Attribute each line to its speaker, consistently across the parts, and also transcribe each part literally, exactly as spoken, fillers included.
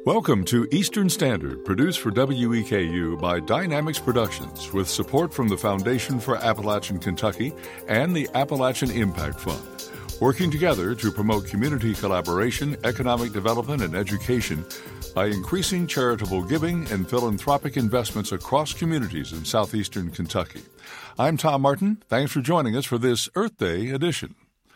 Speaker 1: Welcome to Eastern Standard, produced for W E K U by Dynamics Productions, with support from the Foundation for Appalachian Kentucky and the Appalachian Impact Fund, working together to promote community collaboration, economic development, and education by increasing charitable giving and philanthropic investments across communities in southeastern Kentucky. I'm Tom Martin. Thanks for joining us for this Earth Day edition.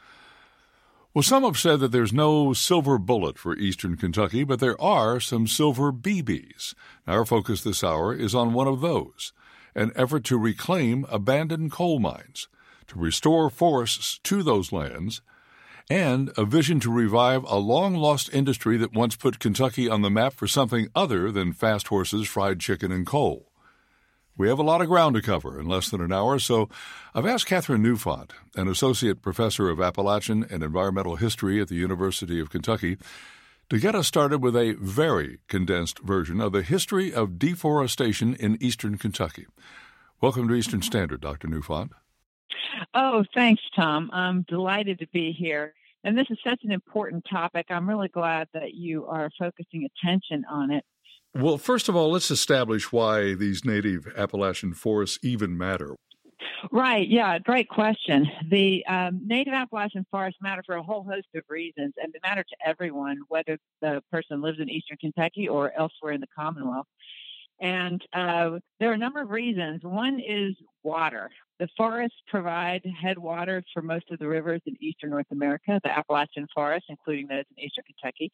Speaker 1: Well, some have said that there's no silver bullet for eastern Kentucky, but there are some silver B Bs. Our focus this hour is on one of those, an effort to reclaim abandoned coal mines, to restore forests to those lands, and a vision to revive a long-lost industry that once put Kentucky on the map for something other than fast horses, fried chicken, and coal. We have a lot of ground to cover in less than an hour, so I've asked Catherine Newfont, an associate professor of Appalachian and environmental history at the University of Kentucky, to get us started with a very condensed version of the history of deforestation in eastern Kentucky. Welcome to Eastern Standard, Doctor Newfont.
Speaker 2: Oh, thanks, Tom. I'm delighted to be here. And this is such an important topic. I'm really glad that you are focusing attention on it.
Speaker 1: Well, first of all, let's establish why these native Appalachian forests even matter.
Speaker 2: Right. Yeah. Great question. The um, native Appalachian forests matter for a whole host of reasons, and they matter to everyone, whether the person lives in eastern Kentucky or elsewhere in the Commonwealth. And uh, there are a number of reasons. One is water. The forests provide headwaters for most of the rivers in eastern North America, the Appalachian forests, including those in eastern Kentucky.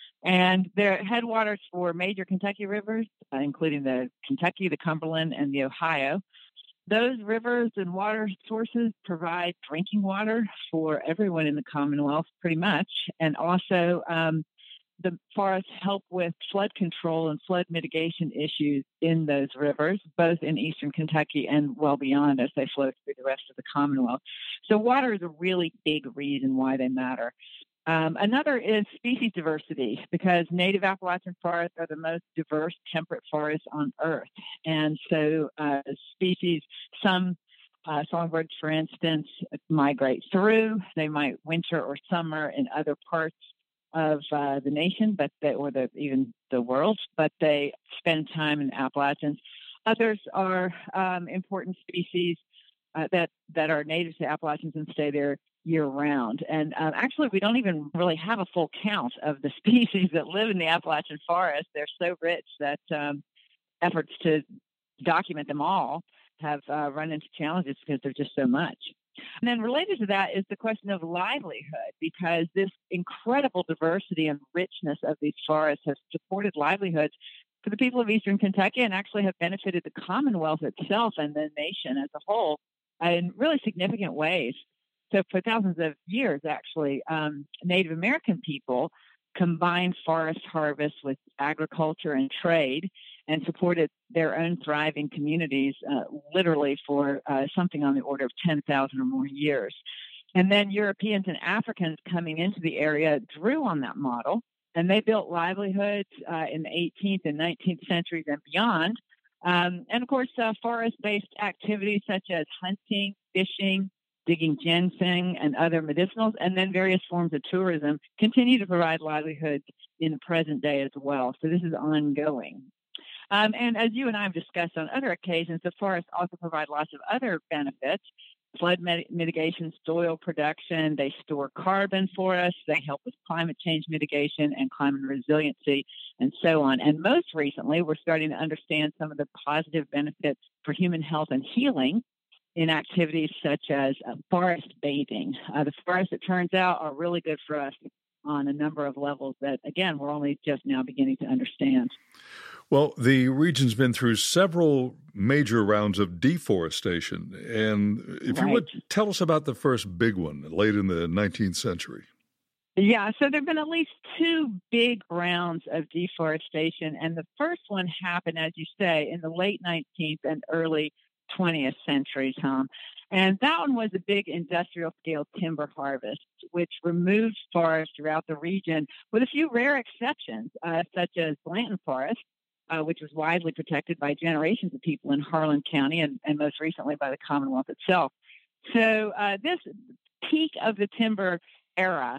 Speaker 2: And they're headwaters for major Kentucky rivers, uh, including the Kentucky, the Cumberland, and the Ohio. Those rivers and water sources provide drinking water for everyone in the Commonwealth, pretty much. And also, um, the forests help with flood control and flood mitigation issues in those rivers, both in eastern Kentucky and well beyond as they flow through the rest of the Commonwealth. So water is a really big reason why they matter. Um, another is species diversity, because native Appalachian forests are the most diverse temperate forests on Earth. And so uh, species, some uh, songbirds, for instance, migrate through. They might winter or summer in other parts of uh, the nation, but they, or the, even the world, but they spend time in Appalachians. Others are um, important species uh, that, that are native to Appalachians and stay there year-round. And uh, actually, we don't even really have a full count of the species that live in the Appalachian forest. They're so rich that um, efforts to document them all have uh, run into challenges because there's just so much. And then related to that is the question of livelihood, because this incredible diversity and richness of these forests has supported livelihoods for the people of eastern Kentucky and actually have benefited the Commonwealth itself and the nation as a whole in really significant ways. So for thousands of years, actually, um, Native American people combined forest harvest with agriculture and trade and supported their own thriving communities uh, literally for uh, something on the order of ten thousand or more years. And then Europeans and Africans coming into the area drew on that model, and they built livelihoods uh, in the eighteenth and nineteenth centuries and beyond. Um, and, of course, uh, forest-based activities such as hunting, fishing, digging ginseng and other medicinals, and then various forms of tourism continue to provide livelihoods in the present day as well. So this is ongoing. Um, and as you and I have discussed on other occasions, the forests also provide lots of other benefits: flood mit- mitigation, soil production. They store carbon for us. They help with climate change mitigation and climate resiliency, and so on. And most recently, we're starting to understand some of the positive benefits for human health and healing in activities such as uh, forest bathing. Uh, the forests, it turns out, are really good for us on a number of levels that, again, we're only just now beginning to understand.
Speaker 1: Well, the region's been through several major rounds of deforestation. And if right. you would tell us about the first big one late in the nineteenth century.
Speaker 2: Yeah, so there have been at least two big rounds of deforestation. And the first one happened, as you say, in the late nineteenth and early twentieth century, Tom. And that one was a big industrial-scale timber harvest, which removed forests throughout the region, with a few rare exceptions, uh, such as Blanton Forest, uh, which was widely protected by generations of people in Harlan County and, and most recently by the Commonwealth itself. So uh, this peak of the timber era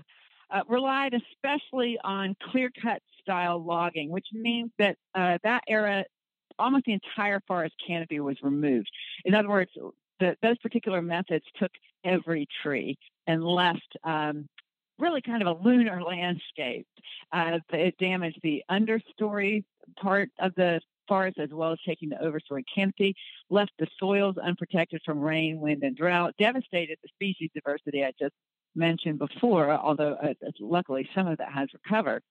Speaker 2: uh, relied especially on clear-cut style logging, which means that uh, that era, almost the entire forest canopy was removed. In other words, the, those particular methods took every tree and left um, really kind of a lunar landscape. Uh, it damaged the understory part of the forest as well as taking the overstory canopy, left the soils unprotected from rain, wind, and drought, devastated the species diversity I just mentioned before, although uh, luckily some of that has recovered.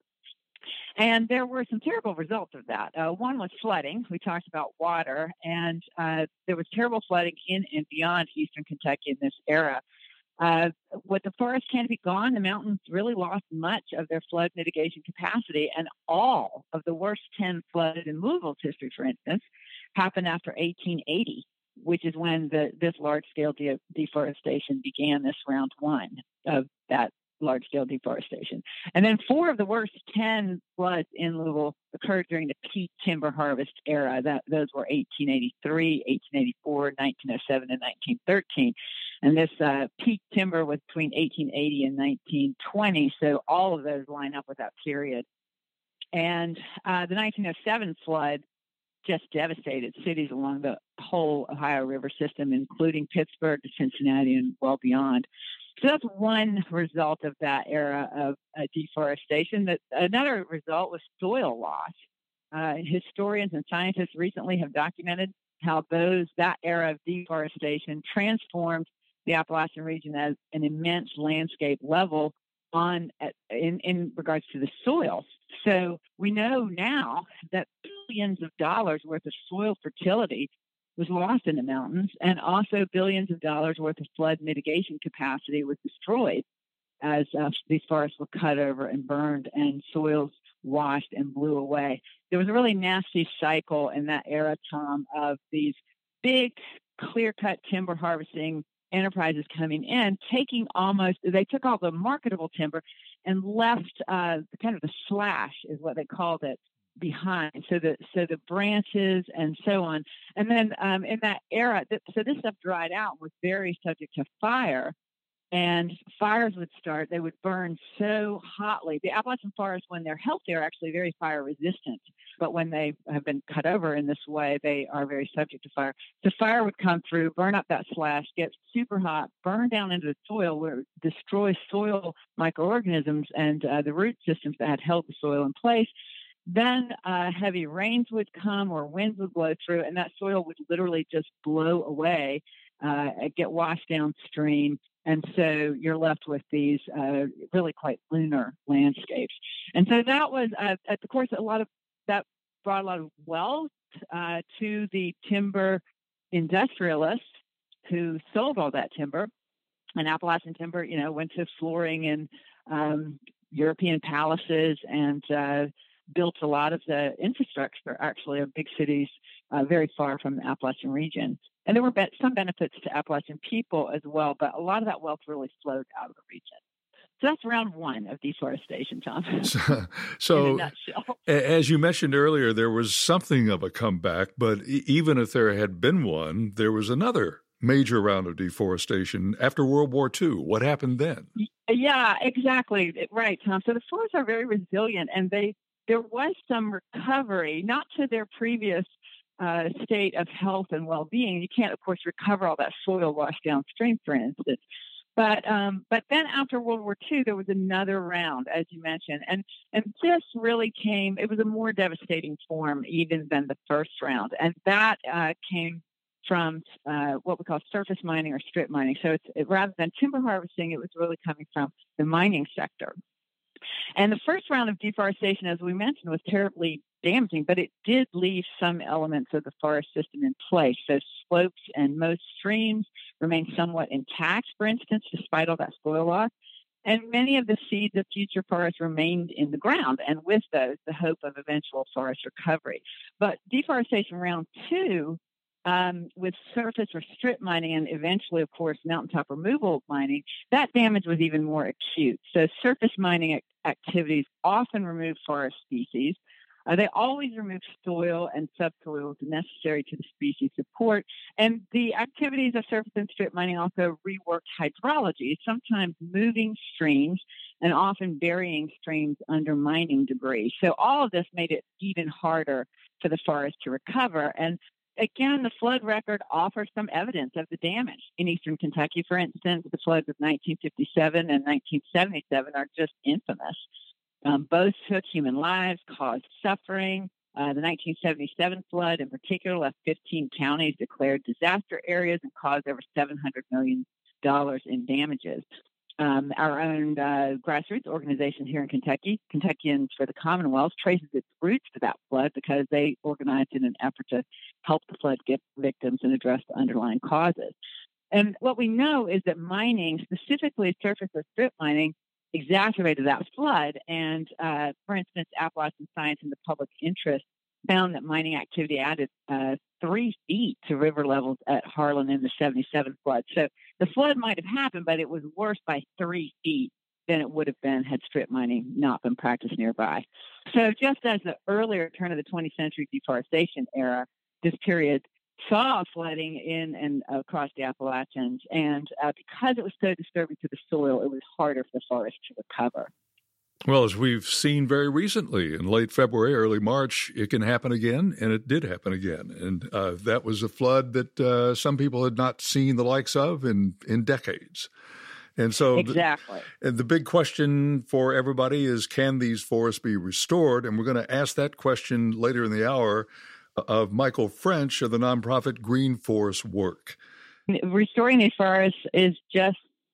Speaker 2: And there were some terrible results of that. Uh, one was flooding. We talked about water, and uh, there was terrible flooding in and beyond eastern Kentucky in this era. Uh, with the forest canopy gone, the mountains really lost much of their flood mitigation capacity, and all of the worst ten floods in Louisville's history, for instance, happened after eighteen eighty, which is when the, this large-scale de- deforestation began, this round one of that large-scale deforestation. And then four of the worst ten floods in Louisville occurred during the peak timber harvest era. That, those were eighteen eighty-three, eighteen eighty-four, nineteen oh seven, and nineteen thirteen. And this uh, peak timber was between eighteen eighty and nineteen twenty, so all of those line up with that period. And uh, the nineteen oh seven flood just devastated cities along the whole Ohio River system, including Pittsburgh to Cincinnati and well beyond. So that's one result of that era of uh, deforestation. That another result was soil loss. Uh, historians and scientists recently have documented how those that era of deforestation transformed the Appalachian region as an immense landscape level on in, in regards to the soil. So we know now that billions of dollars worth of soil fertility was lost in the mountains, and also billions of dollars worth of flood mitigation capacity was destroyed as uh, these forests were cut over and burned and soils washed and blew away. There was a really nasty cycle in that era, Tom, of these big clear-cut timber harvesting enterprises coming in, taking almost, they took all the marketable timber and left uh, kind of the slash is what they called it behind. So the, so the branches and so on. And then um, in that era, th- so this stuff dried out and was very subject to fire. And fires would start, they would burn so hotly. The Appalachian forests, when they're healthy, are actually very fire resistant. But when they have been cut over in this way, they are very subject to fire. So fire would come through, burn up that slash, get super hot, burn down into the soil, where it destroys soil microorganisms and uh, the root systems that had held the soil in place. Then uh, heavy rains would come or winds would blow through, and that soil would literally just blow away, uh, get washed downstream. And so you're left with these uh, really quite lunar landscapes. And so that was, uh, of course, a lot of that brought a lot of wealth uh, to the timber industrialists who sold all that timber. And Appalachian timber, you know, went to flooring and um, European palaces and uh, built a lot of the infrastructure, actually, of big cities uh, very far from the Appalachian region. And there were be- some benefits to Appalachian people as well, but a lot of that wealth really flowed out of the region. So that's round one of deforestation, Tom.
Speaker 1: So, so as you mentioned earlier, there was something of a comeback, but even if there had been one, there was another major round of deforestation after World War Two. What happened then?
Speaker 2: Yeah, exactly. Right, Tom. So the forests are very resilient, and they there was some recovery, not to their previous uh, state of health and well-being. You can't, of course, recover all that soil washed downstream, for instance. But um, but then after World War Two, there was another round, as you mentioned, and and this really came. It was a more devastating form even than the first round, and that uh, came from uh, what we call surface mining or strip mining. So it's it, rather than timber harvesting, it was really coming from the mining sector. And the first round of deforestation, as we mentioned, was terribly damaging, but it did leave some elements of the forest system in place. So slopes and most streams remained somewhat intact, for instance, despite all that soil loss. And many of the seeds of future forests remained in the ground, and with those, the hope of eventual forest recovery. But deforestation round two, um, with surface or strip mining and eventually, of course, mountaintop removal mining, that damage was even more acute. So surface mining ac- activities often remove forest species. Uh, they always remove soil and subsoils necessary to the species support. And the activities of surface and strip mining also reworked hydrology, sometimes moving streams and often burying streams under mining debris. So all of this made it even harder for the forest to recover. And again, the flood record offers some evidence of the damage. In eastern Kentucky, for instance, the floods of nineteen fifty-seven and nineteen seventy-seven are just infamous. Um, both took human lives, caused suffering. Uh, the nineteen seventy-seven flood, in particular, left fifteen counties declared disaster areas and caused over seven hundred million dollars in damages. Um, our own uh, grassroots organization here in Kentucky, Kentuckians for the Commonwealth, traces its roots to that flood because they organized in an effort to help the flood victims and address the underlying causes. And what we know is that mining, specifically surface or strip mining, exacerbated that flood. And, uh, for instance, Appalachian Science and the Public Interest found that mining activity added uh, three feet to river levels at Harlan in the seventy-seven flood. So the flood might have happened, but it was worse by three feet than it would have been had strip mining not been practiced nearby. So just as the earlier turn of the twentieth century deforestation era, this period saw flooding in and across the Appalachians. And uh, because it was so disturbing to the soil, it was harder for the forest to recover.
Speaker 1: Well, as we've seen very recently, in late February, early March, it can happen again, and it did happen again. And uh, that was a flood that uh, some people had not seen the likes of in, in decades. And so
Speaker 2: exactly.
Speaker 1: The, and the big question for everybody is, can these forests be restored? And we're going to ask that question later in the hour of Michael French of the nonprofit Green Forest Work.
Speaker 2: Restoring these forests is just,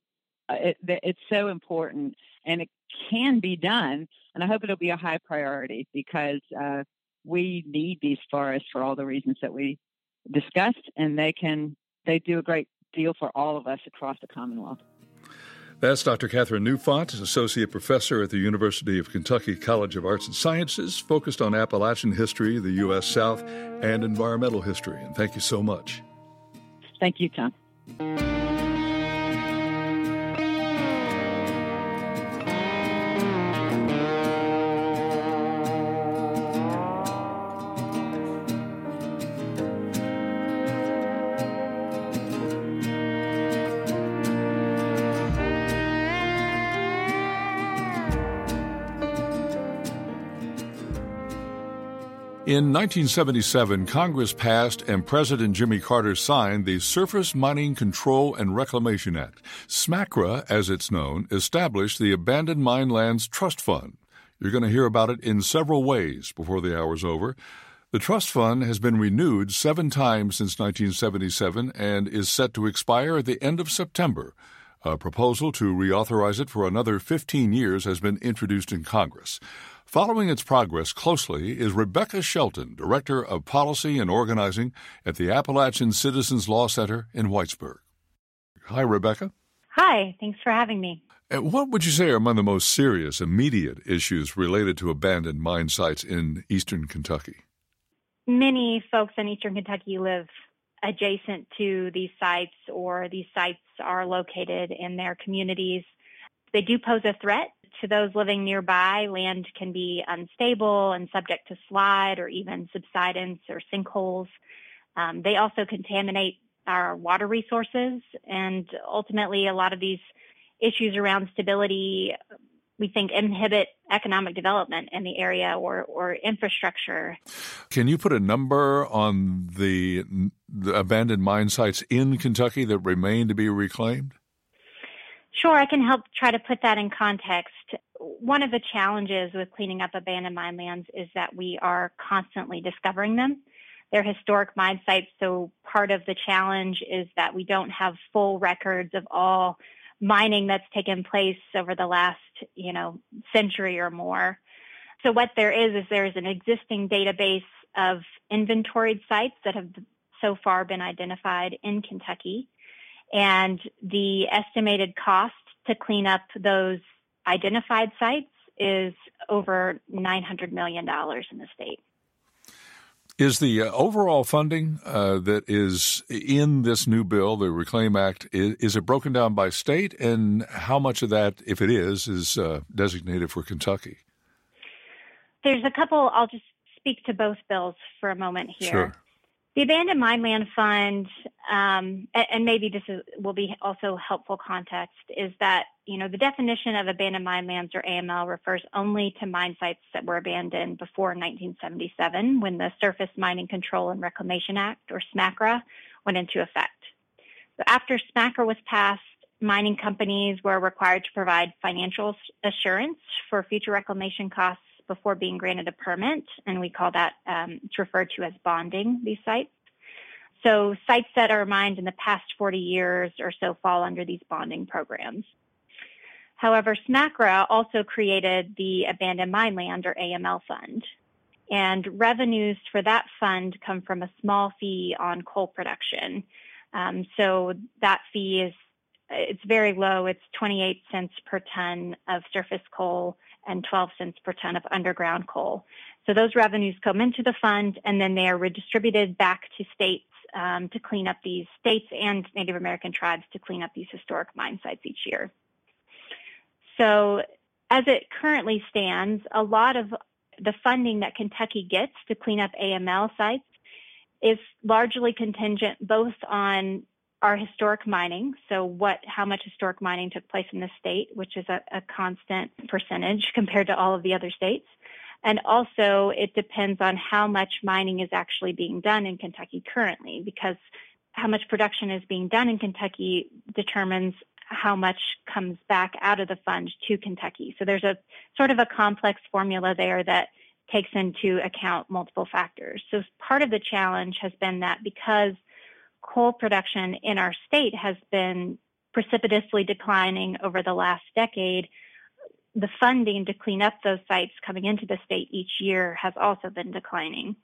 Speaker 2: it, it's so important, and it can be done, and I hope it'll be a high priority because uh, we need these forests for all the reasons that we discussed, and they can they do a great deal for all of us across the Commonwealth.
Speaker 1: That's Doctor Catherine Newfont, Associate Professor at the University of Kentucky College of Arts and Sciences, focused on Appalachian history, the U S South, and environmental history. And thank you so much.
Speaker 2: Thank you, Tom.
Speaker 1: In nineteen seventy-seven, Congress passed and President Jimmy Carter signed the Surface Mining Control and Reclamation Act. SMACRA, as it's known, established the Abandoned Mine Lands Trust Fund. You're going to hear about it in several ways before the hour's over. The trust fund has been renewed seven times since nineteen seventy-seven and is set to expire at the end of September. A proposal to reauthorize it for another fifteen years has been introduced in Congress. Following its progress closely is Rebecca Shelton, Director of Policy and Organizing at the Appalachian Citizens Law Center in Whitesburg. Hi, Rebecca.
Speaker 3: Hi, thanks for having me.
Speaker 1: And what would you say are among the most serious, immediate issues related to abandoned mine sites in eastern Kentucky?
Speaker 3: Many folks in eastern Kentucky live adjacent to these sites, or these sites are located in their communities. They do pose a threat to those living nearby. Land can be unstable and subject to slide or even subsidence or sinkholes. Um, they also contaminate our water resources, and ultimately a lot of these issues around stability, we think, inhibit economic development in the area or, or infrastructure.
Speaker 1: Can you put a number on the, the abandoned mine sites in Kentucky that remain to be reclaimed?
Speaker 3: Sure, I can help try to put that in context. One of the challenges with cleaning up abandoned mine lands is that we are constantly discovering them. They're historic mine sites, so part of the challenge is that we don't have full records of all mining that's taken place over the last, you know, century or more. So what there is, is there is an existing database of inventoried sites that have so far been identified in Kentucky. And the estimated cost to clean up those identified sites is over nine hundred million dollars in the state.
Speaker 1: Is the uh, overall funding uh, that is in this new bill, the Reclaim Act, is, is it broken down by state? And how much of that, if it is, is uh, designated for Kentucky?
Speaker 3: There's a couple. I'll just speak to both bills for a moment here.
Speaker 1: Sure.
Speaker 3: The Abandoned Mine Land Fund, um, and, and maybe this is, will be also helpful context, is that, you know, the definition of abandoned mine lands, or A M L, refers only to mine sites that were abandoned before nineteen seventy-seven, when the Surface Mining Control and Reclamation Act, or SMCRA, went into effect. So after SMCRA was passed, mining companies were required to provide financial assurance for future reclamation costs before being granted a permit, and we call that, um, it's referred to as bonding these sites. So sites that are mined in the past forty years or so fall under these bonding programs. However, SMCRA also created the Abandoned Mine Land, or A M L, fund, and revenues for that fund come from a small fee on coal production. Um, so that fee is it's very low. It's twenty-eight cents per ton of surface coal and twelve cents per ton of underground coal. So those revenues come into the fund, and then they are redistributed back to states um, to clean up these states and Native American tribes to clean up these historic mine sites each year. So as it currently stands, a lot of the funding that Kentucky gets to clean up A M L sites is largely contingent both on our historic mining, so what, how much historic mining took place in the state, which is a, a constant percentage compared to all of the other states. And also it depends on how much mining is actually being done in Kentucky currently, because how much production is being done in Kentucky determines how much comes back out of the fund to Kentucky. So there's a sort of a complex formula there that takes into account multiple factors. So part of the challenge has been that because coal production in our state has been precipitously declining over the last decade, the funding to clean up those sites coming into the state each year has also been declining.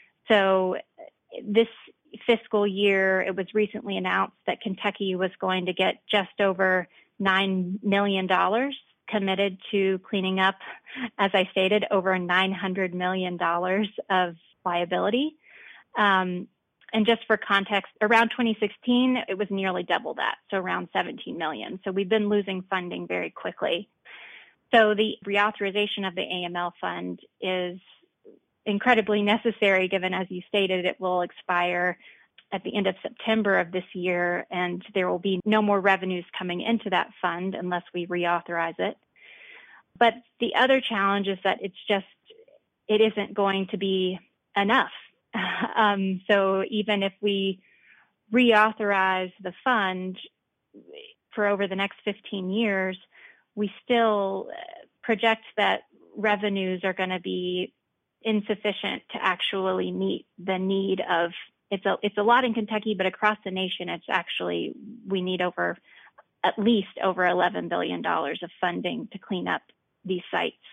Speaker 3: So this fiscal year, it was recently announced that Kentucky was going to get just over nine million dollars committed to cleaning up, as I stated, over nine hundred million dollars of liability. Um, And just for context, around twenty sixteen, it was nearly double that, so around seventeen million. So we've been losing funding very quickly. So the reauthorization of the A M L fund is incredibly necessary, given, as you stated, it will expire at the end of September of this year, and there will be no more revenues coming into that fund unless we reauthorize it. But the other challenge is that it's just, it isn't going to be enough. Um, so even if we reauthorize the fund for over the next fifteen years, we still project that revenues are going to be insufficient to actually meet the need of, it's a, it's a lot in Kentucky, but across the nation, it's actually, we need over, at least over eleven billion dollars of funding to clean up these sites.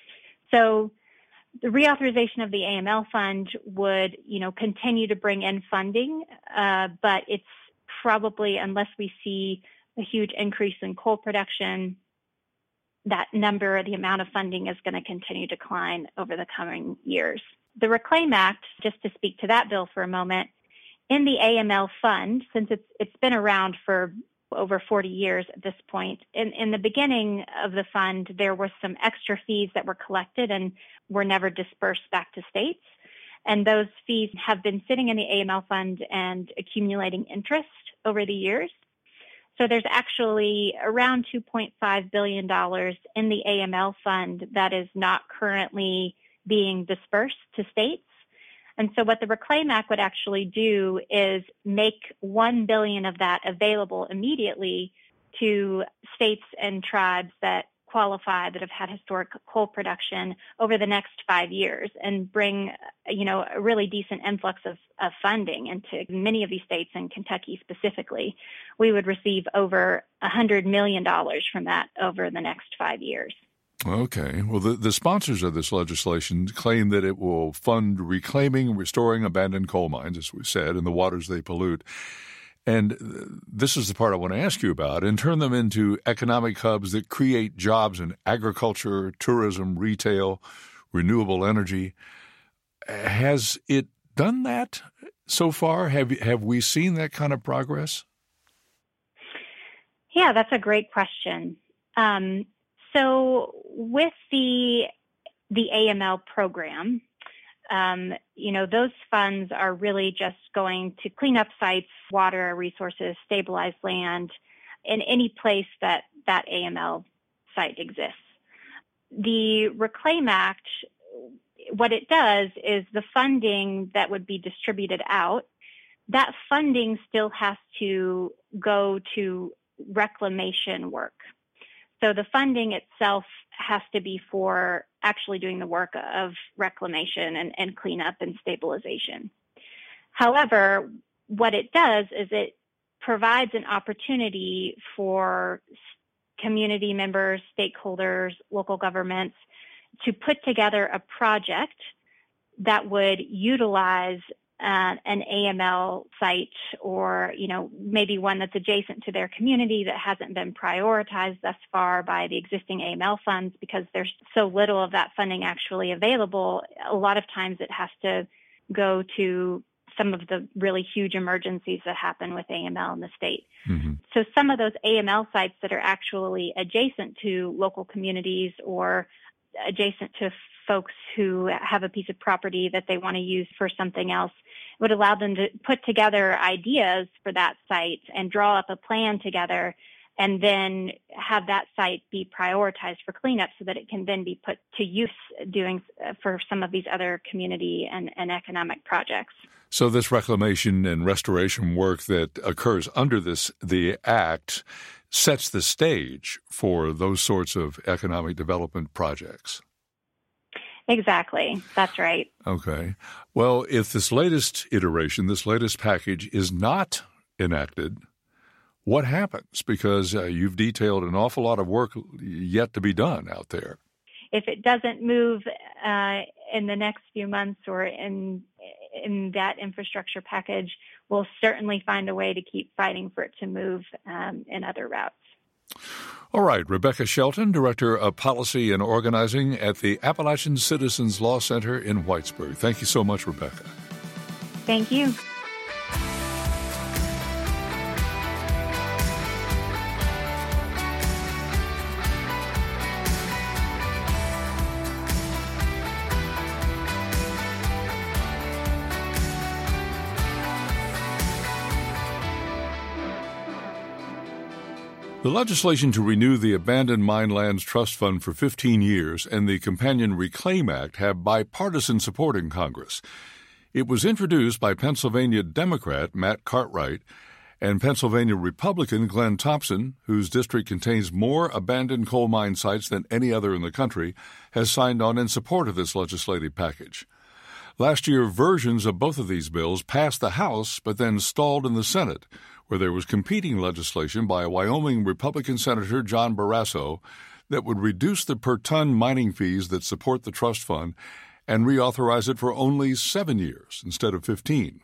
Speaker 3: So the reauthorization of the A M L fund would, you know, continue to bring in funding, uh, but it's probably, unless we see a huge increase in coal production, that number, the amount of funding is going to continue to decline over the coming years. The Reclaim Act, just to speak to that bill for a moment, in the A M L fund, since it's it's been around for over forty years at this point, in, in the beginning of the fund, there were some extra fees that were collected and were never dispersed back to states. And those fees have been sitting in the A M L fund and accumulating interest over the years. So there's actually around two point five billion dollars in the A M L fund that is not currently being dispersed to states. And so what the Reclaim Act would actually do is make one billion dollars of that available immediately to states and tribes that qualify, that have had historic coal production over the next five years, and bring, you know, a really decent influx of, of funding into many of these states, and Kentucky specifically. We would receive over one hundred million dollars from that over the next five years.
Speaker 1: Okay. Well, the, the sponsors of this legislation claim that it will fund reclaiming and restoring abandoned coal mines, as we said, in the waters they pollute. And this is the part I want to ask you about, and turn them into economic hubs that create jobs in agriculture, tourism, retail, renewable energy. Has it done that so far? Have have we seen that kind of progress?
Speaker 3: Yeah, that's a great question. Um, so with the the A M L program, Um, you know, those funds are really just going to clean up sites, water resources, stabilize land in any place that that A M L site exists. The Reclaim Act, what it does is the funding that would be distributed out, that funding still has to go to reclamation work. So the funding itself has to be for actually doing the work of reclamation and, and cleanup and stabilization. However, what it does is it provides an opportunity for community members, stakeholders, local governments to put together a project that would utilize Uh, an A M L site, or, you know, maybe one that's adjacent to their community that hasn't been prioritized thus far by the existing A M L funds because there's so little of that funding actually available. A lot of times it has to go to some of the really huge emergencies that happen with A M L in the state. Mm-hmm. So some of those A M L sites that are actually adjacent to local communities or adjacent to folks who have a piece of property that they want to use for something else would allow them to put together ideas for that site and draw up a plan together and then have that site be prioritized for cleanup so that it can then be put to use doing for some of these other community and, and economic projects.
Speaker 1: So this reclamation and restoration work that occurs under this the Act sets the stage for those sorts of economic development projects.
Speaker 3: Exactly. That's right.
Speaker 1: Okay. Well, if this latest iteration, this latest package is not enacted, what happens? Because uh, you've detailed an awful lot of work yet to be done out there.
Speaker 3: If it doesn't move uh, in the next few months or in in that infrastructure package, we'll certainly find a way to keep fighting for it to move um, in other routes.
Speaker 1: All right, Rebecca Shelton, Director of Policy and Organizing at the Appalachian Citizens Law Center in Whitesburg. Thank you so much, Rebecca.
Speaker 3: Thank you.
Speaker 1: The legislation to renew the Abandoned Mine Lands Trust Fund for fifteen years and the companion Reclaim Act have bipartisan support in Congress. It was introduced by Pennsylvania Democrat Matt Cartwright and Pennsylvania Republican Glenn Thompson, whose district contains more abandoned coal mine sites than any other in the country, has signed on in support of this legislative package. Last year, versions of both of these bills passed the House but then stalled in the Senate, where there was competing legislation by Wyoming Republican Senator John Barrasso that would reduce the per-ton mining fees that support the trust fund and reauthorize it for only seven years instead of fifteen.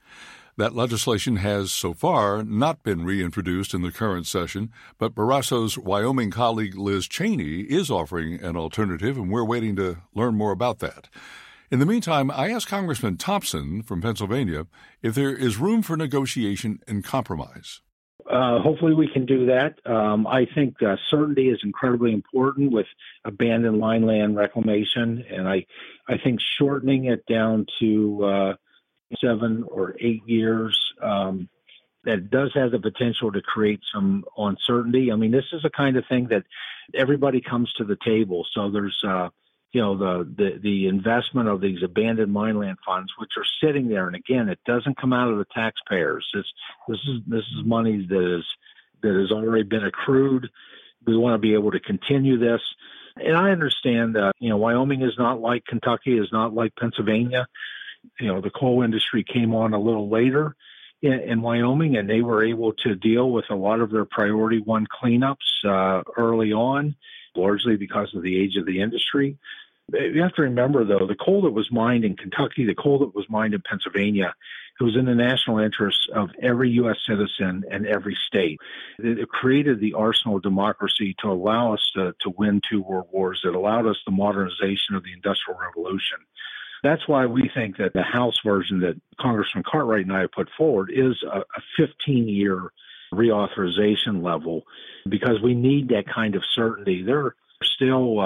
Speaker 1: That legislation has, so far, not been reintroduced in the current session, but Barrasso's Wyoming colleague Liz Cheney is offering an alternative, and we're waiting to learn more about that. In the meantime, I asked Congressman Thompson from Pennsylvania if there is room for negotiation and compromise.
Speaker 4: Uh, hopefully we can do that. Um, I think uh, certainty is incredibly important with abandoned mine land reclamation, and I, I think shortening it down to uh, seven or eight years, um, that does have the potential to create some uncertainty. I mean, this is the kind of thing that everybody comes to the table. So there's uh, you know, the, the, the investment of these abandoned mine land funds, which are sitting there. And again, it doesn't come out of the taxpayers. It's, this is, this is money that is, that has already been accrued. We want to be able to continue this. And I understand that, you know, Wyoming is not like Kentucky, is not like Pennsylvania. You know, the coal industry came on a little later in, in Wyoming, and they were able to deal with a lot of their priority one cleanups uh, early on, largely because of the age of the industry. You have to remember, though, the coal that was mined in Kentucky, the coal that was mined in Pennsylvania, it was in the national interest of every U S citizen and every state. It created the arsenal of democracy to allow us to, to win two world wars. It allowed us the modernization of the Industrial Revolution. That's why we think that the House version that Congressman Cartwright and I have put forward is a fifteen-year reauthorization level, because we need that kind of certainty. There are still um,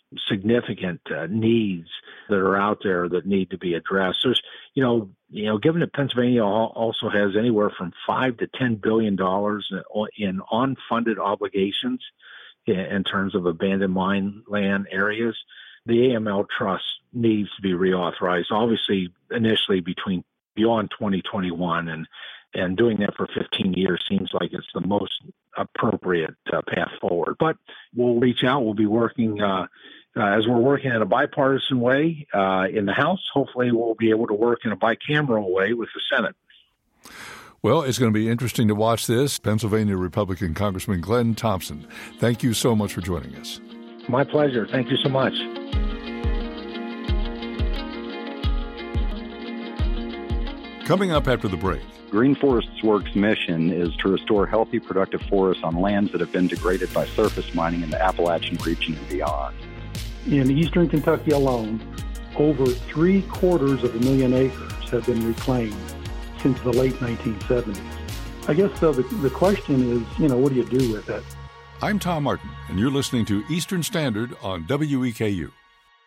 Speaker 4: significant uh, needs that are out there that need to be addressed. There's, you know, you know, given that Pennsylvania also has anywhere from five to ten billion dollars in unfunded obligations in terms of abandoned mine land areas, the A M L Trust needs to be reauthorized. Obviously, initially between beyond twenty twenty-one, and and doing that for fifteen years seems like it's the most appropriate uh, path forward. But we'll reach out. We'll be working. Uh, Uh, as we're working in a bipartisan way uh, in the House, hopefully we'll be able to work in a bicameral way with the Senate.
Speaker 1: Well, it's going to be interesting to watch this. Pennsylvania Republican Congressman Glenn Thompson, thank you so much for joining us.
Speaker 4: My pleasure. Thank you so much.
Speaker 1: Coming up after the break.
Speaker 5: Green Forests Works' mission is to restore healthy, productive forests on lands that have been degraded by surface mining in the Appalachian region and beyond.
Speaker 6: In eastern Kentucky alone, over three quarters of a million acres have been reclaimed since the late nineteen seventies. I guess, though, the, the question is, you know, what do you do with it?
Speaker 1: I'm Tom Martin, and you're listening to Eastern Standard on W E K U.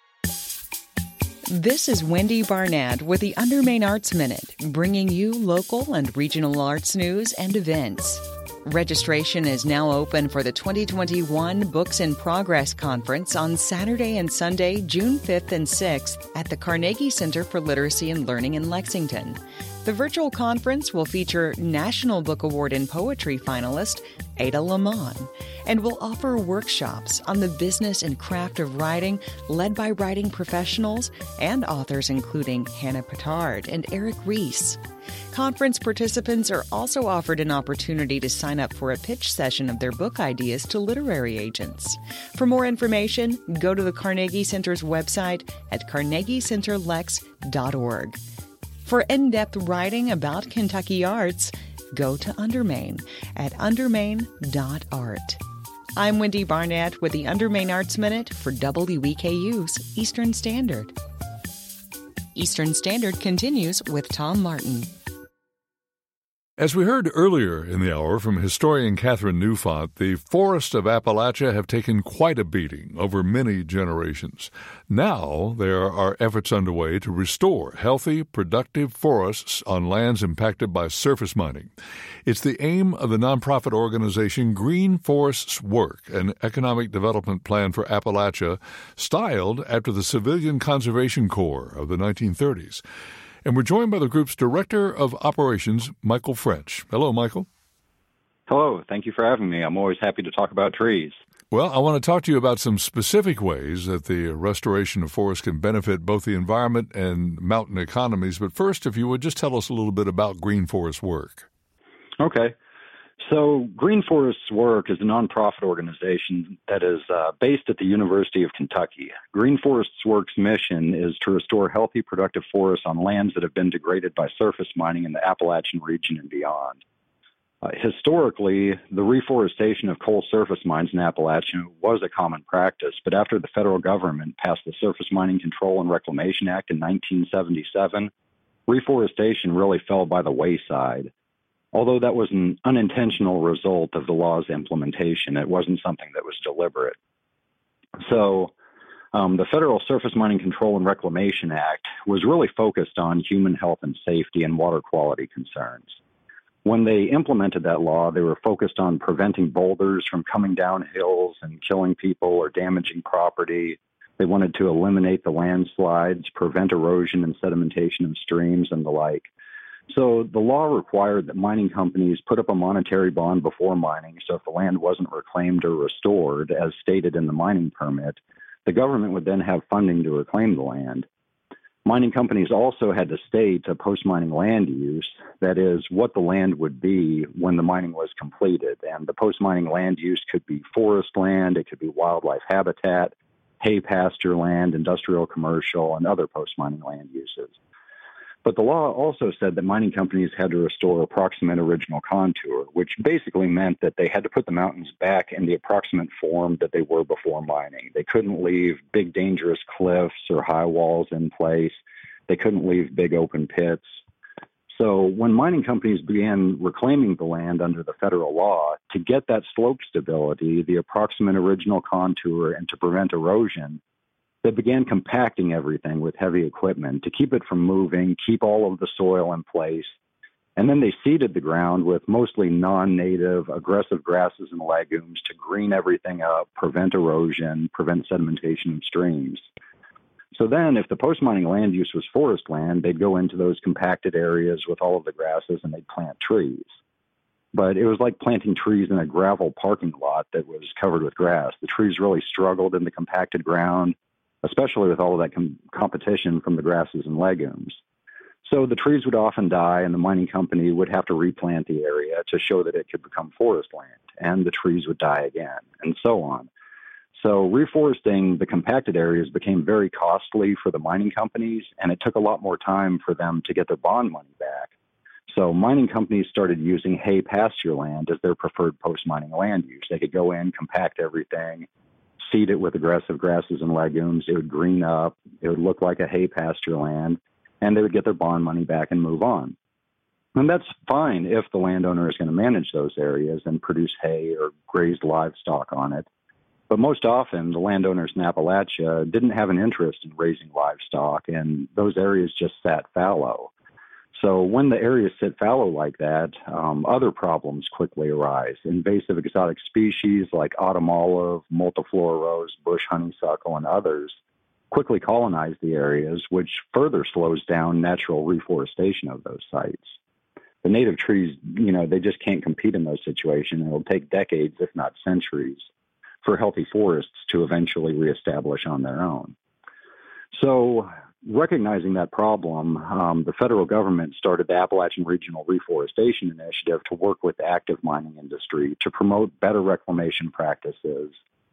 Speaker 7: This is Wendy Barnett with the Under Maine Arts Minute, bringing you local and regional arts news and events. Registration is now open for the twenty twenty-one Books in Progress Conference on Saturday and Sunday, June fifth and sixth at the Carnegie Center for Literacy and Learning in Lexington. The virtual conference will feature National Book Award in Poetry finalist Ada Limon and will offer workshops on the business and craft of writing led by writing professionals and authors including Hannah Petard and Eric Reese. Conference participants are also offered an opportunity to sign up for a pitch session of their book ideas to literary agents. For more information, go to the Carnegie Center's website at carnegie center lex dot org. For in-depth writing about Kentucky arts, go to Under Maine at under maine dot art. I'm Wendy Barnett with the Under Maine Arts Minute for W E K U's Eastern Standard. Eastern Standard continues with Tom Martin.
Speaker 1: As we heard earlier in the hour from historian Catherine Newfont, the forests of Appalachia have taken quite a beating over many generations. Now there are efforts underway to restore healthy, productive forests on lands impacted by surface mining. It's the aim of the nonprofit organization Green Forests Work, an economic development plan for Appalachia styled after the Civilian Conservation Corps of the nineteen thirties. And we're joined by the group's Director of Operations, Michael French. Hello, Michael.
Speaker 5: Hello. Thank you for having me. I'm always happy to talk about trees.
Speaker 1: Well, I want to talk to you about some specific ways that the restoration of forests can benefit both the environment and mountain economies. But first, if you would just tell us a little bit about Green Forest Work.
Speaker 5: Okay. So Green Forests Work is a nonprofit organization that is uh, based at the University of Kentucky. Green Forests Work's mission is to restore healthy, productive forests on lands that have been degraded by surface mining in the Appalachian region and beyond. Uh, historically, the reforestation of coal surface mines in Appalachia was a common practice, but after the federal government passed the Surface Mining Control and Reclamation Act in nineteen seventy-seven, reforestation really fell by the wayside. Although that was an unintentional result of the law's implementation, it wasn't something that was deliberate. So um, the Federal Surface Mining Control and Reclamation Act was really focused on human health and safety and water quality concerns. When they implemented that law, they were focused on preventing boulders from coming down hills and killing people or damaging property. They wanted to eliminate the landslides, prevent erosion and sedimentation of streams, and the like. So the law required that mining companies put up a monetary bond before mining, so if the land wasn't reclaimed or restored, as stated in the mining permit, the government would then have funding to reclaim the land. Mining companies also had to state a post-mining land use, that is, what the land would be when the mining was completed. And the post-mining land use could be forest land, it could be wildlife habitat, hay pasture land, industrial, commercial, and other post-mining land uses. But the law also said that mining companies had to restore approximate original contour, which basically meant that they had to put the mountains back in the approximate form that they were before mining. They couldn't leave big dangerous cliffs or high walls in place. They couldn't leave big open pits. So when mining companies began reclaiming the land under the federal law, to get that slope stability, the approximate original contour, and to prevent erosion, They began compacting everything with heavy equipment to keep it from moving, keep all of the soil in place. And then they seeded the ground with mostly non-native, aggressive grasses and legumes to green everything up, prevent erosion, prevent sedimentation of streams. So then, if the post-mining land use was forest land, they'd go into those compacted areas with all of the grasses and they'd plant trees. But it was like planting trees in a gravel parking lot that was covered with grass. The trees really struggled in the compacted ground, especially with all of that com- competition from the grasses and legumes. So the trees would often die, and the mining company would have to replant the area to show that it could become forest land, and the trees would die again, and so on. So reforesting the compacted areas became very costly for the mining companies, and it took a lot more time for them to get their bond money back. So mining companies started using hay pasture land as their preferred post-mining land use. They could go in, compact everything, seed it with aggressive grasses and legumes. It would green up. It would look like a hay pasture land, and they would get their bond money back and move on. And that's fine if the landowner is going to manage those areas and produce hay or grazed livestock on it. But most often, the landowners in Appalachia didn't have an interest in raising livestock, and those areas just sat fallow. So when the areas sit fallow like that, um, other problems quickly arise. Invasive exotic species like autumn olive, multiflora rose, bush honeysuckle, and others quickly colonize the areas, which further slows down natural reforestation of those sites. The native trees, you know, they just can't compete in those situations. It'll take decades, if not centuries, for healthy forests to eventually reestablish on their own. So recognizing that problem, um, the federal government started the Appalachian Regional Reforestation Initiative to work with the active mining industry to promote better reclamation practices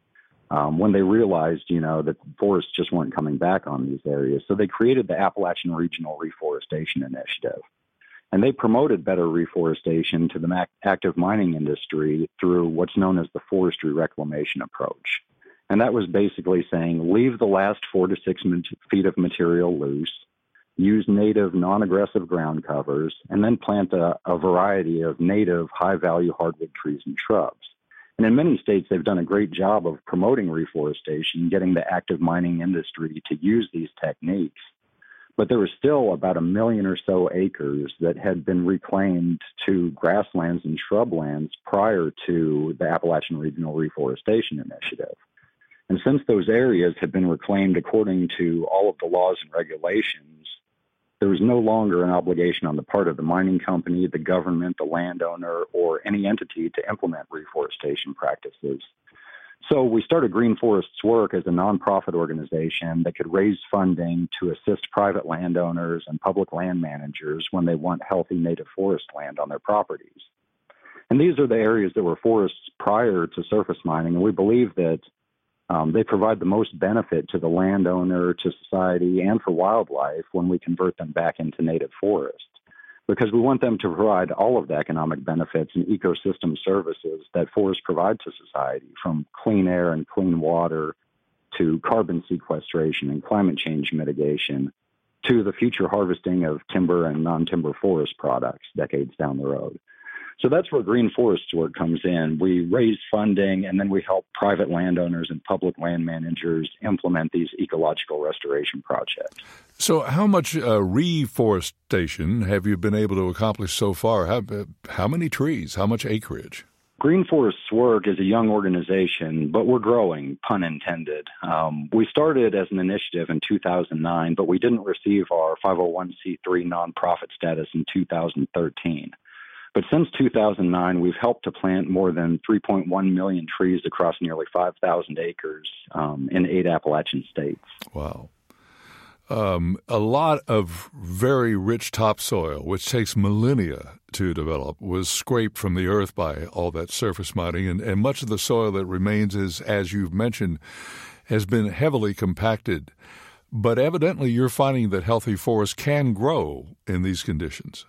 Speaker 5: um, when they realized, you know, that forests just weren't coming back on these areas. So they created the Appalachian Regional Reforestation Initiative. And they promoted better reforestation to the active mining industry through what's known as the forestry reclamation approach. And that was basically saying, leave the last four to six feet of material loose, use native non-aggressive ground covers, and then plant a, a variety of native high-value hardwood trees and shrubs. And in many states, they've done a great job of promoting reforestation, getting the active mining industry to use these techniques. But there was still about a million or so acres that had been reclaimed to grasslands and shrublands prior to the Appalachian Regional Reforestation Initiative. And since those areas had been reclaimed according to all of the laws and regulations, there was no longer an obligation on the part of the mining company, the government, the landowner, or any entity to implement reforestation practices. So we started Green Forests Work as a nonprofit organization that could raise funding to assist private landowners and public land managers when they want healthy native forest land on their properties. And these are the areas that were forests prior to surface mining, and we believe that um, they provide the most benefit to the landowner, to society, and for wildlife when we convert them back into native forests, because we want them to provide all of the economic benefits and ecosystem services that forests provide to society, from clean air and clean water to carbon sequestration and climate change mitigation to the future harvesting of timber and non-timber forest products decades down the road. So that's where Green Forests Work comes in. We raise funding, and then we help private landowners and public land managers implement these ecological restoration projects.
Speaker 1: So how much uh, reforestation have you been able to accomplish so far? How, uh, how many trees? How much acreage?
Speaker 5: Green Forests Work is a young organization, but we're growing, pun intended. Um, we started as an initiative in two thousand nine, but we didn't receive our five oh one c three nonprofit status in two thousand thirteen. But since two thousand nine, we've helped to plant more than three point one million trees across nearly five thousand acres um, in eight Appalachian states.
Speaker 1: Wow. Um, a lot of very rich topsoil, which takes millennia to develop, was scraped from the earth by all that surface mining, and, and much of the soil that remains is, as you've mentioned, has been heavily compacted. But evidently you're finding that healthy forests can grow in these conditions.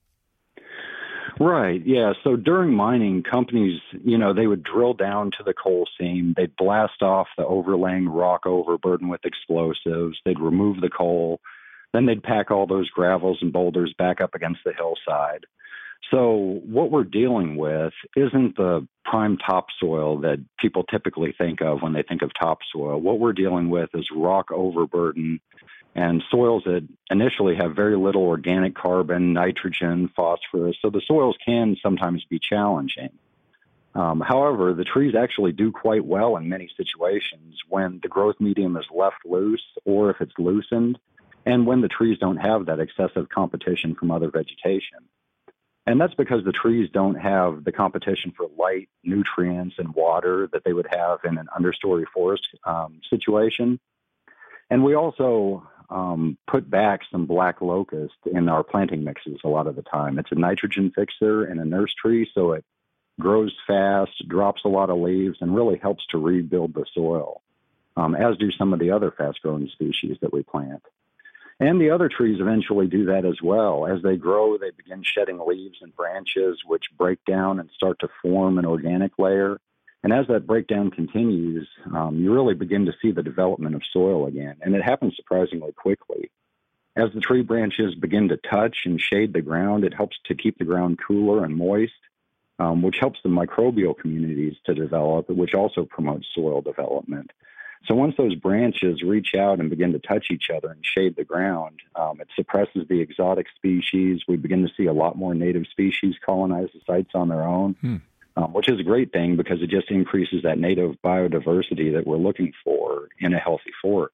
Speaker 5: Right, yeah. So during mining, companies, you know, they would drill down to the coal seam. They'd blast off the overlaying rock overburden with explosives. They'd remove the coal. Then they'd pack all those gravels and boulders back up against the hillside. So what we're dealing with isn't the prime topsoil that people typically think of when they think of topsoil. What we're dealing with is rock overburden and soils that initially have very little organic carbon, nitrogen, phosphorus. So the soils can sometimes be challenging. Um, however, the trees actually do quite well in many situations when the growth medium is left loose or if it's loosened, and when the trees don't have that excessive competition from other vegetation. And that's because the trees don't have the competition for light, nutrients, and water that they would have in an understory forest um, situation. And we also um, put back some black locust in our planting mixes a lot of the time. It's a nitrogen fixer in a nurse tree, so it grows fast, drops a lot of leaves, and really helps to rebuild the soil, um, as do some of the other fast-growing species that we plant. And the other trees eventually do that as well. As they grow, they begin shedding leaves and branches, which break down and start to form an organic layer. And as that breakdown continues, um, you really begin to see the development of soil again. And it happens surprisingly quickly. As the tree branches begin to touch and shade the ground, it helps to keep the ground cooler and moist, um, which helps the microbial communities to develop, which also promotes soil development. So once those branches reach out and begin to touch each other and shade the ground, um, it suppresses the exotic species. We begin to see a lot more native species colonize the sites on their own, hmm. um, which is a great thing because it just increases that native biodiversity that we're looking for in a healthy forest.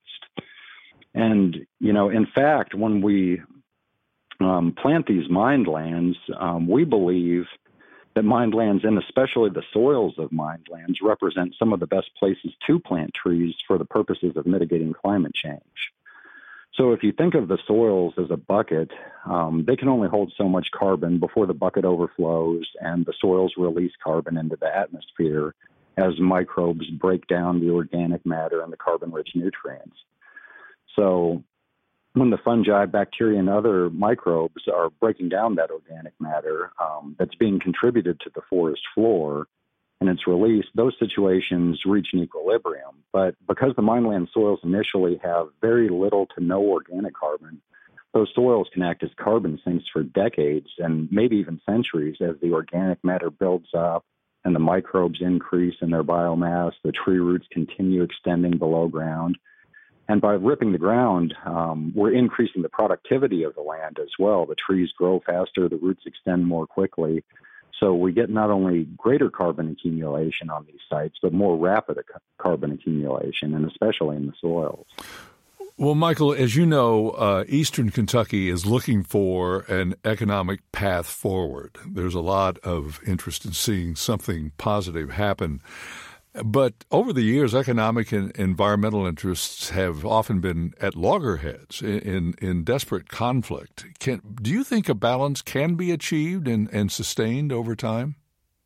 Speaker 5: And, you know, in fact, when we um, plant these mined lands, um, we believe that mined lands, and especially the soils of mined lands, represent some of the best places to plant trees for the purposes of mitigating climate change. So if you think of the soils as a bucket, um, they can only hold so much carbon before the bucket overflows and the soils release carbon into the atmosphere as microbes break down the organic matter and the carbon-rich nutrients. So when the fungi, bacteria, and other microbes are breaking down that organic matter um, that's being contributed to the forest floor and it's released, those situations reach an equilibrium. But because the mineland soils initially have very little to no organic carbon, those soils can act as carbon sinks for decades and maybe even centuries as the organic matter builds up and the microbes increase in their biomass, the tree roots continue extending below ground. And by ripping the ground, um, we're increasing the productivity of the land as well. The trees grow faster, the roots extend more quickly. So we get not only greater carbon accumulation on these sites, but more rapid carbon accumulation, and especially in the soils.
Speaker 1: Well, Michael, as you know, uh, Eastern Kentucky is looking for an economic path forward. There's a lot of interest in seeing something positive happen. But over the years, economic and environmental interests have often been at loggerheads in, in, in desperate conflict. Can, do you think a balance can be achieved and, and sustained over time?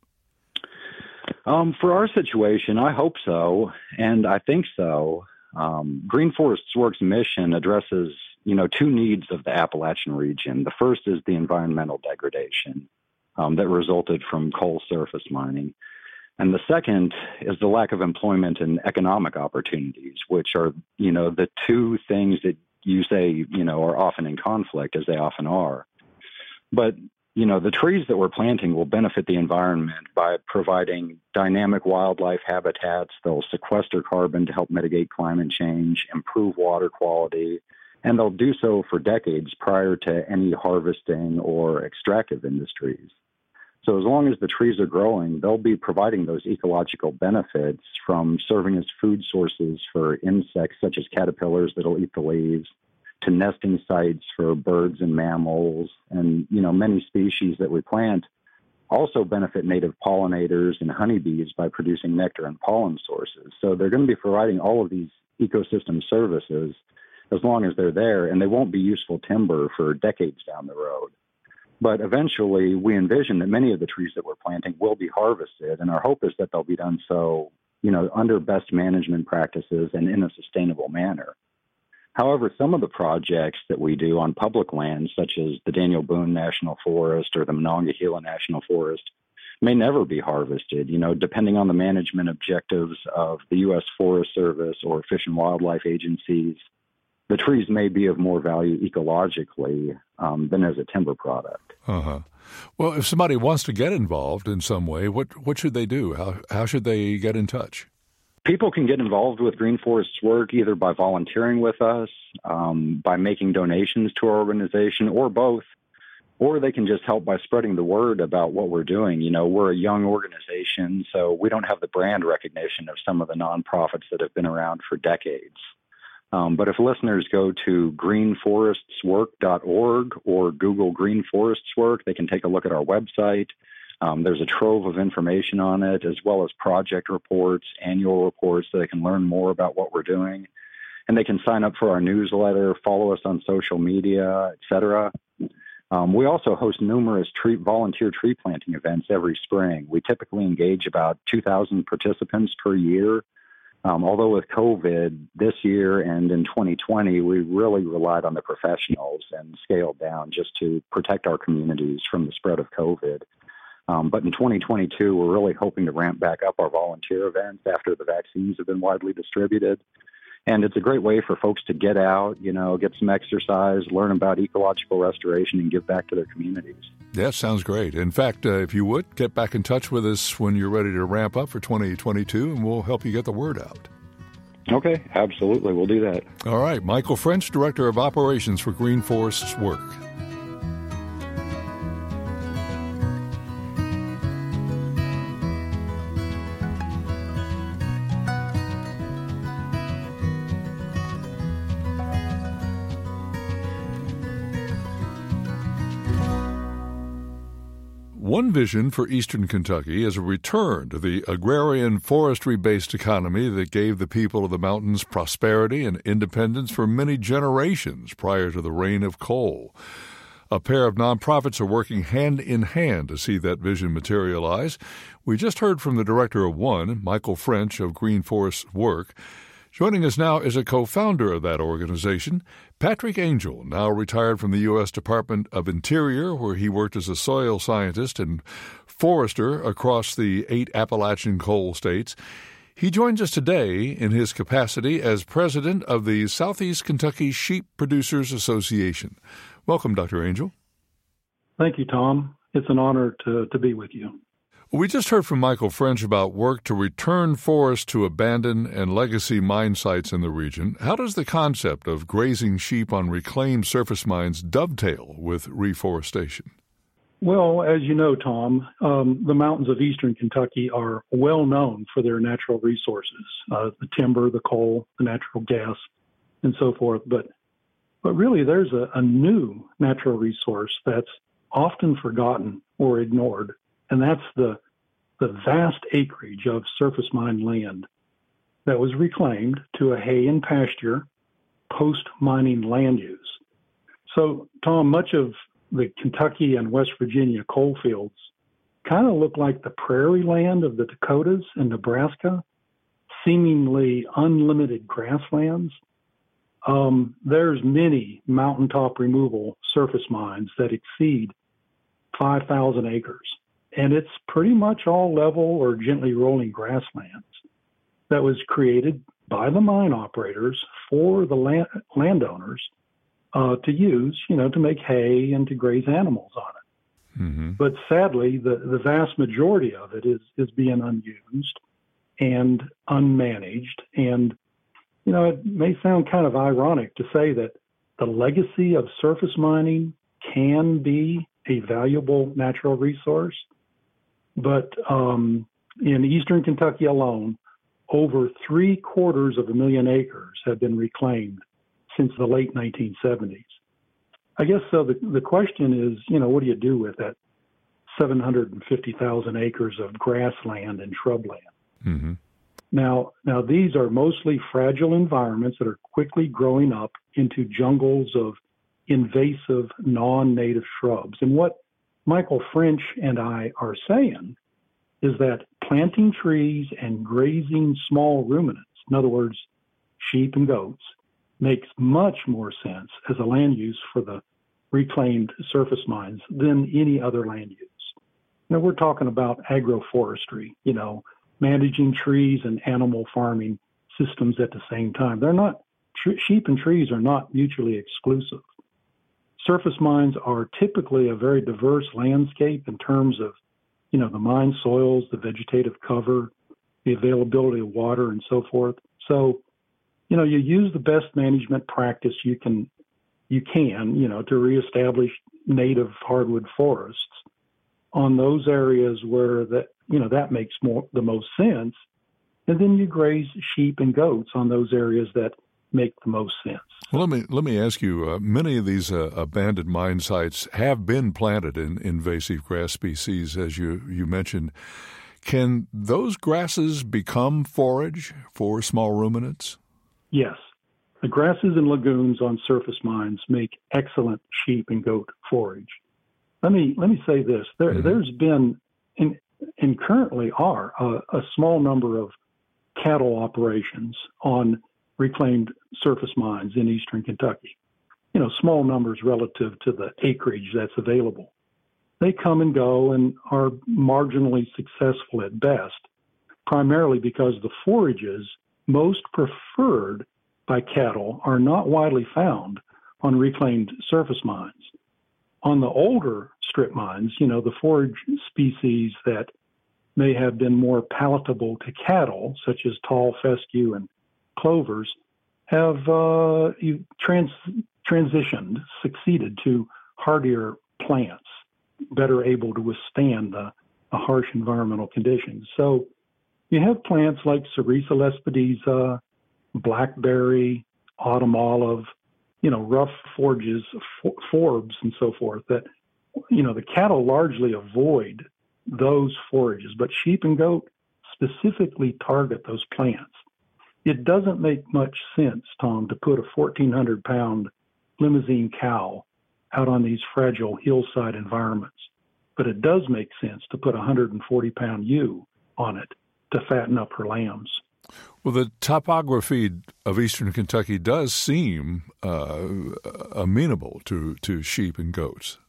Speaker 5: Um, for our situation, I hope so, and I think so. Um, Green Forests Works' mission addresses, you know, two needs of the Appalachian region. The first is the environmental degradation um, that resulted from coal surface mining. And the second is the lack of employment and economic opportunities, which are, you know, the two things that you say, you know, are often in conflict, as they often are. But, you know, the trees that we're planting will benefit the environment by providing dynamic wildlife habitats. They'll sequester carbon to help mitigate climate change, improve water quality, and they'll do so for decades prior to any harvesting or extractive industries. So as long as the trees are growing, they'll be providing those ecological benefits from serving as food sources for insects such as caterpillars that'll eat the leaves, to nesting sites for birds and mammals, and, you know, many species that we plant also benefit native pollinators and honeybees by producing nectar and pollen sources. So they're going to be providing all of these ecosystem services as long as they're there, and they won't be useful timber for decades down the road. But eventually, we envision that many of the trees that we're planting will be harvested, and our hope is that they'll be done so, you know, under best management practices and in a sustainable manner. However, some of the projects that we do on public lands, such as the Daniel Boone National Forest or the Monongahela National Forest, may never be harvested, you know, depending on the management objectives of the U S Forest Service or Fish and Wildlife agencies. the trees may be of more value ecologically um, than as a timber product.
Speaker 1: Uh-huh. Well, if somebody wants to get involved in some way, what, what should they do? How, how should they get in touch?
Speaker 5: People can get involved with Green Forest's work either by volunteering with us, um, by making donations to our organization, or both. Or they can just help by spreading the word about what we're doing. You know, we're a young organization, so we don't have the brand recognition of some of the nonprofits that have been around for decades. Um, but if listeners go to green forests work dot org or Google Green Forests Work, they can take a look at our website. Um, there's a trove of information on it, as well as project reports, annual reports, so they can learn more about what we're doing. And they can sign up for our newsletter, follow us on social media, et cetera. Um, we also host numerous tree, volunteer tree planting events every spring. We typically engage about two thousand participants per year. Um, although with COVID this year and in twenty twenty, we really relied on the professionals and scaled down just to protect our communities from the spread of COVID. Um, but in twenty twenty-two, we're really hoping to ramp back up our volunteer events after the vaccines have been widely distributed. And it's a great way for folks to get out, you know, get some exercise, learn about ecological restoration, and give back to their communities.
Speaker 1: That sounds great. In fact, uh, if you would, get back in touch with us when you're ready to ramp up for twenty twenty-two, and we'll help you get the word out.
Speaker 5: Okay, absolutely. We'll do that.
Speaker 1: All right. Michael French, Director of Operations for Green Forest's Work. One vision for eastern Kentucky is a return to the agrarian forestry-based economy that gave the people of the mountains prosperity and independence for many generations prior to the reign of coal. A pair of nonprofits are working hand in hand to see that vision materialize. We just heard from the director of one, Michael French of Green Forest's Work. Joining us now is a co-founder of that organization, Patrick Angel, now retired from the U S Department of Interior, where he worked as a soil scientist and forester across the eight Appalachian coal states. He joins us today in his capacity as president of the Southeast Kentucky Sheep Producers Association. Welcome, Doctor Angel.
Speaker 6: Thank you, Tom. It's an honor to, to be with you.
Speaker 1: We just heard from Michael French about work to return forests to abandoned and legacy mine sites in the region. How does the concept of grazing sheep on reclaimed surface mines dovetail with reforestation?
Speaker 6: Well, as you know, Tom, um, the mountains of eastern Kentucky are well known for their natural resources, uh, the timber, the coal, the natural gas, and so forth. But but really, there's a, a new natural resource that's often forgotten or ignored, and that's the the vast acreage of surface mine land that was reclaimed to a hay and pasture post-mining land use. So, Tom, much of the Kentucky and West Virginia coal fields kind of look like the prairie land of the Dakotas and Nebraska, seemingly unlimited grasslands. Um, there's many mountaintop removal surface mines that exceed five thousand acres. And it's pretty much all level or gently rolling grasslands that was created by the mine operators for the land, landowners uh, to use, you know, to make hay and to graze animals on it. Mm-hmm. But sadly, the, the vast majority of it is, is being unused and unmanaged. And, you know, it may sound kind of ironic to say that the legacy of surface mining can be a valuable natural resource. But um, in eastern Kentucky alone, over three quarters of a million acres have been reclaimed since the late nineteen seventies. I guess so. The, the question is, you know, what do you do with that seven hundred fifty thousand acres of grassland and shrubland? Mm-hmm. Now, now these are mostly fragile environments that are quickly growing up into jungles of invasive non-native shrubs. And what Michael French and I are saying is that planting trees and grazing small ruminants, in other words, sheep and goats, makes much more sense as a land use for the reclaimed surface mines than any other land use. Now, we're talking about agroforestry, you know, managing trees and animal farming systems at the same time. They're not tr- sheep and trees are not mutually exclusive. Surface mines are typically a very diverse landscape in terms of, you know, the mine soils, the vegetative cover, the availability of water, and so forth. So, you know, you use the best management practice you can, you can, you know, to reestablish native hardwood forests on those areas where that, you know, that makes more the most sense. And then you graze sheep and goats on those areas that make the most sense.
Speaker 1: Well, let me let me ask you, uh, many of these uh, abandoned mine sites have been planted in invasive grass species, as you, you mentioned. Can those grasses become forage for small ruminants?
Speaker 6: Yes. The grasses and lagoons on surface mines make excellent sheep and goat forage. Let me let me say this. There, mm-hmm. There's been, and, and currently are, a, a small number of cattle operations on reclaimed surface mines in eastern Kentucky. You know, small numbers relative to the acreage that's available. They come and go and are marginally successful at best, primarily because the forages most preferred by cattle are not widely found on reclaimed surface mines. On the older strip mines, you know, the forage species that may have been more palatable to cattle, such as tall fescue and clovers, have uh, trans- transitioned, succeeded to hardier plants, better able to withstand the, the harsh environmental conditions. So you have plants like Cerisa lespedeza, blackberry, autumn olive, you know, rough forages, for, forbs, and so forth that, you know, the cattle largely avoid those forages, but sheep and goat specifically target those plants. It doesn't make much sense, Tom, to put a fourteen hundred pound limousine cow out on these fragile hillside environments, but it does make sense to put a one hundred forty pound ewe on it to fatten up her lambs.
Speaker 1: Well, the topography of eastern Kentucky does seem uh, amenable to, to sheep and goats.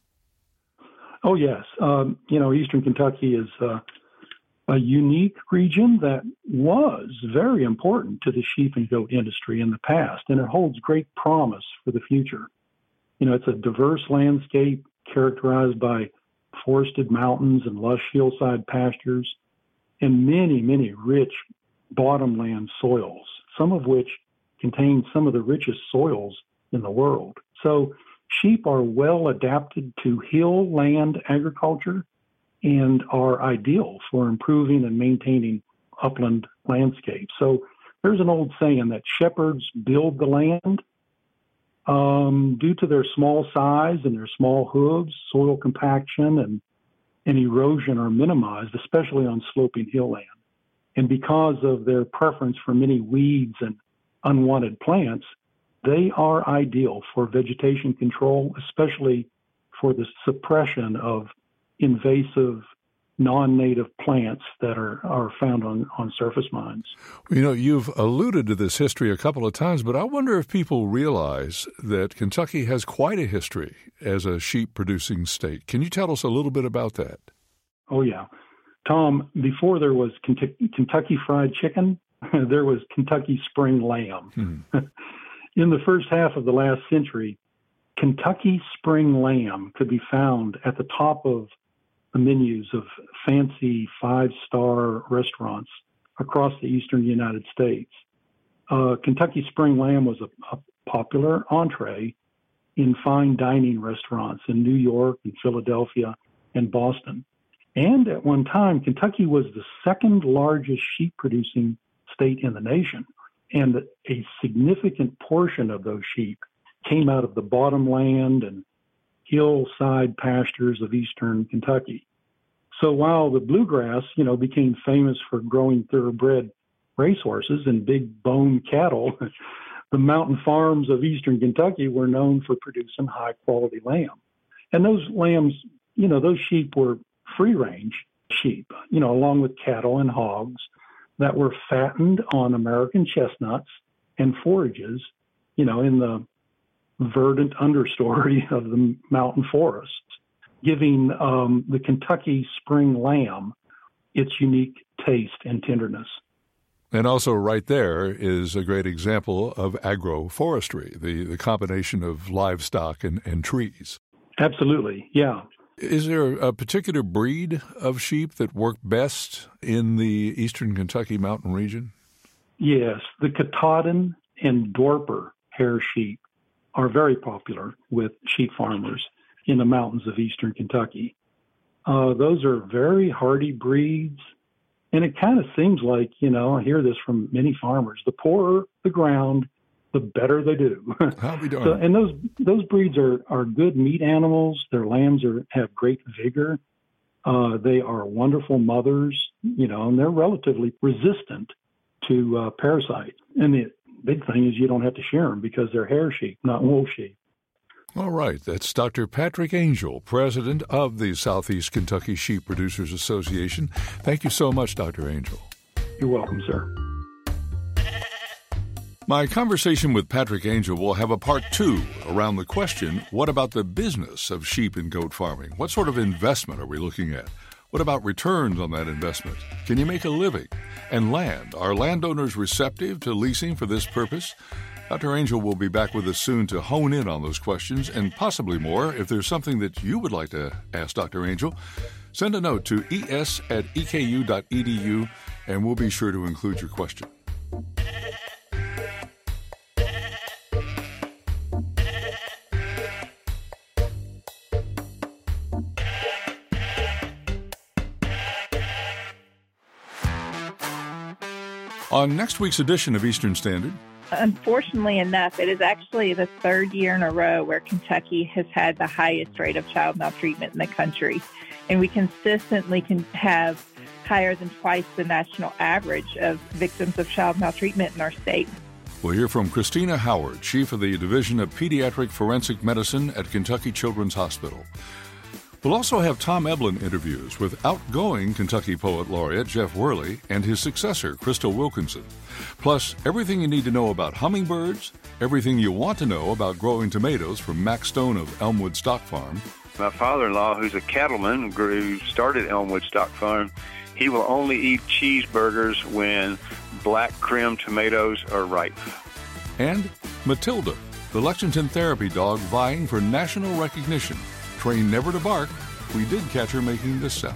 Speaker 6: Oh, yes. Um, you know, eastern Kentucky is uh, a unique region that was very important to the sheep and goat industry in the past, and it holds great promise for the future. You know, it's a diverse landscape characterized by forested mountains and lush hillside pastures and many, many rich bottomland soils, some of which contain some of the richest soils in the world. So sheep are well adapted to hill land agriculture and are ideal for improving and maintaining upland landscapes. So there's an old saying that shepherds build the land. Um, due to their small size and their small hooves, soil compaction and, and erosion are minimized, especially on sloping hill land. And because of their preference for many weeds and unwanted plants, they are ideal for vegetation control, especially for the suppression of invasive non-native plants that are, are found on, on surface mines.
Speaker 1: You know, you've alluded to this history a couple of times, but I wonder if people realize that Kentucky has quite a history as a sheep-producing state. Can you tell us a little bit about that?
Speaker 6: Oh, yeah. Tom, before there was Kentucky Fried Chicken, there was Kentucky Spring Lamb. Hmm. In the first half of the last century, Kentucky Spring Lamb could be found at the top of the menus of fancy five-star restaurants across the eastern United States. Uh, Kentucky Spring Lamb was a, a popular entree in fine dining restaurants in New York and Philadelphia and Boston. And at one time, Kentucky was the second largest sheep-producing state in the nation, and a significant portion of those sheep came out of the bottomland and hillside pastures of eastern Kentucky. So while the bluegrass, you know, became famous for growing thoroughbred racehorses and big bone cattle, the mountain farms of eastern Kentucky were known for producing high-quality lamb. And those lambs, you know, those sheep were free-range sheep, you know, along with cattle and hogs that were fattened on American chestnuts and forages, you know, in the verdant understory of the mountain forests, giving um, the Kentucky Spring Lamb its unique taste and tenderness.
Speaker 1: And also right there is a great example of agroforestry, the, the combination of livestock and, and trees.
Speaker 6: Absolutely, yeah.
Speaker 1: Is there a particular breed of sheep that work best in the eastern Kentucky mountain region?
Speaker 6: Yes, the Katahdin and Dorper hair sheep are very popular with sheep farmers in the mountains of eastern Kentucky. Uh, those are very hardy breeds. And it kind of seems like, you know, I hear this from many farmers, the poorer the ground, the better they do.
Speaker 1: How we doing?
Speaker 6: So, and those those breeds are, are good meat animals. Their lambs are have great vigor. Uh, they are wonderful mothers, you know, and they're relatively resistant to uh, parasites. And the big thing is you don't have to shear them because they're hair sheep, not wool sheep.
Speaker 1: All right. That's Doctor Patrick Angel, president of the Southeast Kentucky Sheep Producers Association. Thank you so much, Doctor Angel.
Speaker 6: You're welcome, sir.
Speaker 1: My conversation with Patrick Angel will have a part two around the question, what about the business of sheep and goat farming? What sort of investment are we looking at? What about returns on that investment? Can you make a living? And land, are landowners receptive to leasing for this purpose? Doctor Angel will be back with us soon to hone in on those questions and possibly more. If there's something that you would like to ask Doctor Angel, send a note to es at e k u dot e d u and we'll be sure to include your question. On next week's edition of Eastern Standard,
Speaker 8: unfortunately enough, it is actually the third year in a row where Kentucky has had the highest rate of child maltreatment in the country. And we consistently can have higher than twice the national average of victims of child maltreatment in our state.
Speaker 1: We'll hear from Christina Howard, chief of the Division of Pediatric Forensic Medicine at Kentucky Children's Hospital. We'll also have Tom Eblin interviews with outgoing Kentucky Poet Laureate Jeff Worley and his successor, Crystal Wilkinson. Plus, everything you need to know about hummingbirds, everything you want to know about growing tomatoes from Mac Stone of Elmwood Stock Farm.
Speaker 9: My father-in-law, who's a cattleman, who started Elmwood Stock Farm, he will only eat cheeseburgers when black creme tomatoes are ripe.
Speaker 1: And Matilda, the Lexington therapy dog vying for national recognition. Trained never to bark, we did catch her making this sound.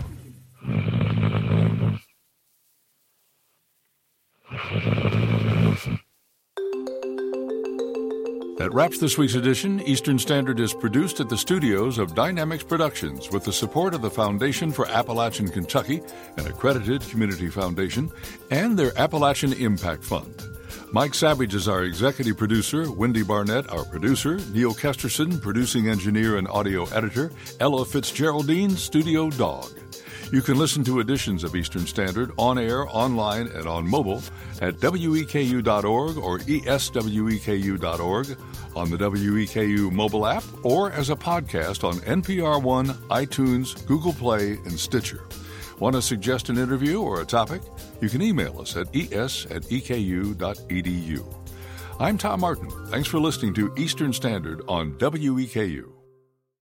Speaker 1: That wraps this week's edition. Eastern Standard is produced at the studios of Dynamics Productions with the support of the Foundation for Appalachian Kentucky, an accredited community foundation, and their Appalachian Impact Fund. Mike Savage is our executive producer, Wendy Barnett, our producer, Neil Kesterson, producing engineer and audio editor, Ella Fitzgeraldine, studio dog. You can listen to editions of Eastern Standard on air, online, and on mobile at W E K U dot org or E S W E K U dot org, on the W E K U mobile app, or as a podcast on N P R One, iTunes, Google Play, and Stitcher. Want to suggest an interview or a topic? You can email us at es at e k u dot e d u. I'm Tom Martin. Thanks for listening to Eastern Standard on W E K U.